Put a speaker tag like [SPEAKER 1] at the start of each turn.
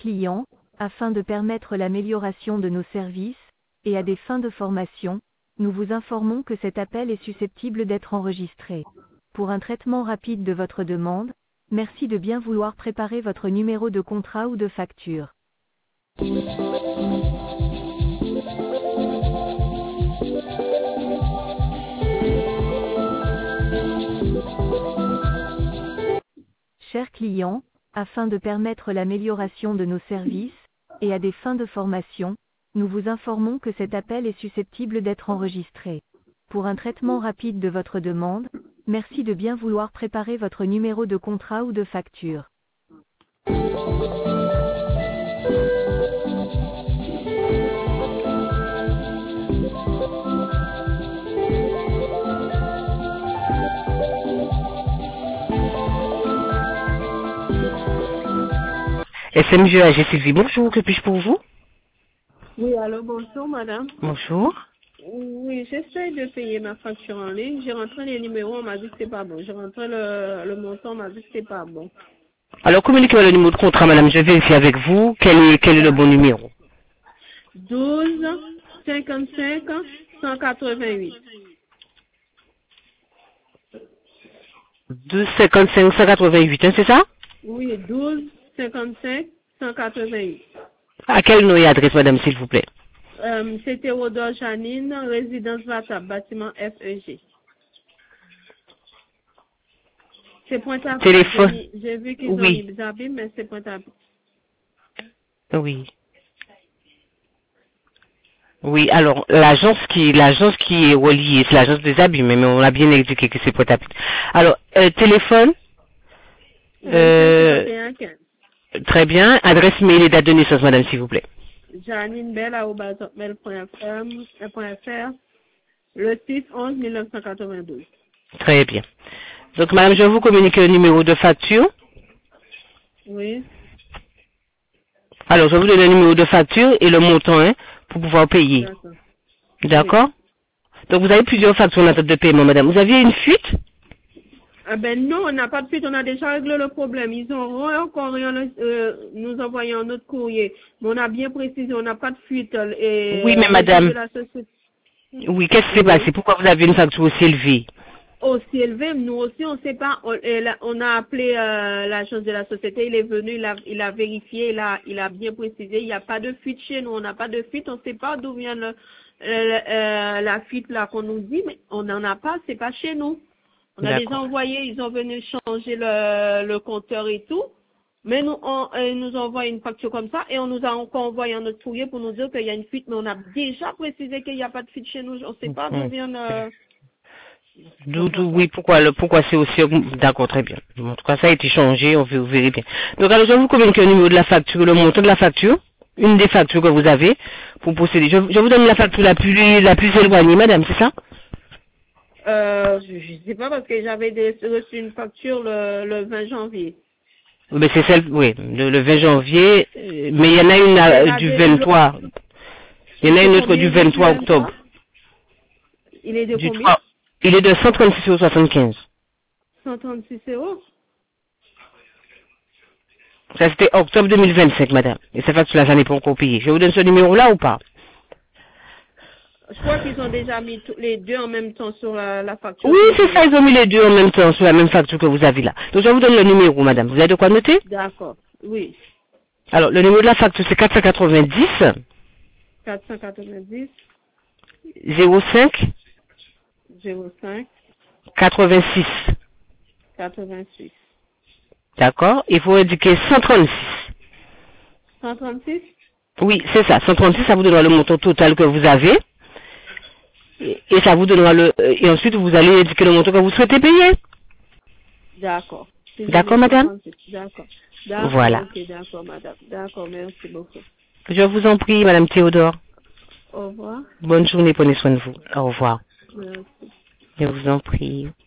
[SPEAKER 1] client, afin de permettre l'amélioration de nos services, et à des fins de formation, nous vous informons que cet appel est susceptible d'être enregistré. Pour un traitement rapide de votre demande, merci de bien vouloir préparer votre numéro de contrat ou de facture. Chers clients, afin de permettre l'amélioration de nos services, et à des fins de formation, nous vous informons que cet appel est susceptible d'être enregistré. Pour un traitement rapide de votre demande, merci de bien vouloir préparer votre numéro de contrat ou de facture.
[SPEAKER 2] SMG AG Sylvie, bonjour, que puis-je pour vous?
[SPEAKER 3] Oui, allô, bonjour madame.
[SPEAKER 2] Bonjour.
[SPEAKER 3] Oui, j'essaie de payer ma facture en ligne. J'ai rentré les numéros, on m'a dit que c'est pas bon. J'ai rentré le montant, on m'a dit que c'est pas bon.
[SPEAKER 2] Alors communiquez-moi le numéro de contrat, madame, je vais vérifier avec vous quel est le bon numéro.
[SPEAKER 3] 12 55 188.
[SPEAKER 2] 255 188, hein, c'est ça?
[SPEAKER 3] Oui, 12 55 188.
[SPEAKER 2] À quel nom et adresse, madame, s'il vous plaît?
[SPEAKER 3] C'est Théodore Janine, résidence Vatab, bâtiment FEG. C'est Pointe-à-Pitre.
[SPEAKER 2] Téléphone.
[SPEAKER 3] J'ai vu qu'ils ont
[SPEAKER 2] Oui.
[SPEAKER 3] mis Zabim, mais c'est Pointe-à-Pitre.
[SPEAKER 2] Oui. Oui, alors l'agence qui est reliée, c'est l'agence des abîmes, mais on a bien indiqué que c'est Pointe-à-Pitre. Alors, téléphone,
[SPEAKER 3] 21
[SPEAKER 2] très bien, adresse mail et date de naissance, madame, s'il vous plaît.
[SPEAKER 3] JanineBell@hotmail.fr, le 6/11/1992.
[SPEAKER 2] Très bien. Donc, madame, je vais vous communiquer le numéro de facture.
[SPEAKER 3] Oui,
[SPEAKER 2] Alors, je vais vous donner le numéro de facture et le montant, hein, pour pouvoir payer.
[SPEAKER 3] d'accord.
[SPEAKER 2] D'accord? Donc, vous avez plusieurs factures en attente de paiement, madame. Vous aviez une fuite?
[SPEAKER 3] Ah ben non, on n'a pas de suite, on a déjà réglé le problème. Ils ont encore nous envoyé un autre courrier. Mais on a bien précisé, on n'a pas de fuite.
[SPEAKER 2] Oui, mais madame,
[SPEAKER 3] de la société
[SPEAKER 2] oui, qu'est-ce qui s'est passé? Pourquoi vous avez une facture aussi élevée?
[SPEAKER 3] aussi élevé, nous aussi, on ne sait pas. On a appelé l'agence de la société, il est venu, il a vérifié, il a bien précisé, il n'y a pas de fuite chez nous, on n'a pas de fuite, on ne sait pas d'où vient la fuite là qu'on nous dit, mais on n'en a pas, c'est pas chez nous. On a déjà envoyé, ils ont venu changer le compteur et tout, mais ils nous ont envoyé une facture comme ça et on nous a encore envoyé un autre courrier pour nous dire qu'il y a une fuite, mais on a déjà précisé qu'il n'y a pas de fuite chez nous, on ne sait pas d'où vient
[SPEAKER 2] Oui, pourquoi c'est aussi... D'accord, très bien. En tout cas, ça a été changé, vous verrez bien. Donc, alors, je vais vous communiquer le numéro de la facture, le montant de la facture, une des factures que vous avez, pour procéder. Je vous donne la facture la plus éloignée, madame, c'est ça?
[SPEAKER 3] je sais pas parce que j'avais reçu une facture le 20 janvier.
[SPEAKER 2] Mais c'est celle, oui, le 20 janvier, mais il y en a une du 23. Il y en a une autre du 23 octobre.
[SPEAKER 3] Il est de
[SPEAKER 2] Du
[SPEAKER 3] combien?
[SPEAKER 2] 3. Il est de 136,75 €.
[SPEAKER 3] 136 €?
[SPEAKER 2] Ça, c'était octobre 2025, madame. Et cette facture-là, j'en ai pas encore payé. Je vous donne ce numéro-là ou pas?
[SPEAKER 3] Je crois qu'ils ont déjà mis les deux en même temps sur la facture.
[SPEAKER 2] Oui, c'est ça, ils ont mis les deux en même temps sur la même facture que vous avez là. Donc, je vous donne le numéro, madame. Vous avez de quoi noter?
[SPEAKER 3] D'accord, oui.
[SPEAKER 2] Alors, le numéro de la facture, c'est 490
[SPEAKER 3] 490
[SPEAKER 2] 05
[SPEAKER 3] 05
[SPEAKER 2] 86.
[SPEAKER 3] 86.
[SPEAKER 2] D'accord? Il faut indiquer 136.
[SPEAKER 3] 136?
[SPEAKER 2] Oui, c'est ça. 136, ça vous donnera le montant total que vous avez. Et ça vous donnera et ensuite vous allez indiquer le montant que vous souhaitez payer.
[SPEAKER 3] D'accord.
[SPEAKER 2] D'accord, madame?
[SPEAKER 3] D'accord.
[SPEAKER 2] Voilà.
[SPEAKER 3] Ok, d'accord, madame. D'accord, merci beaucoup.
[SPEAKER 2] Je vous en prie, madame Théodore.
[SPEAKER 3] Au revoir.
[SPEAKER 2] Bonne journée, prenez soin de vous. Au revoir.
[SPEAKER 3] Merci.
[SPEAKER 2] Je vous en prie.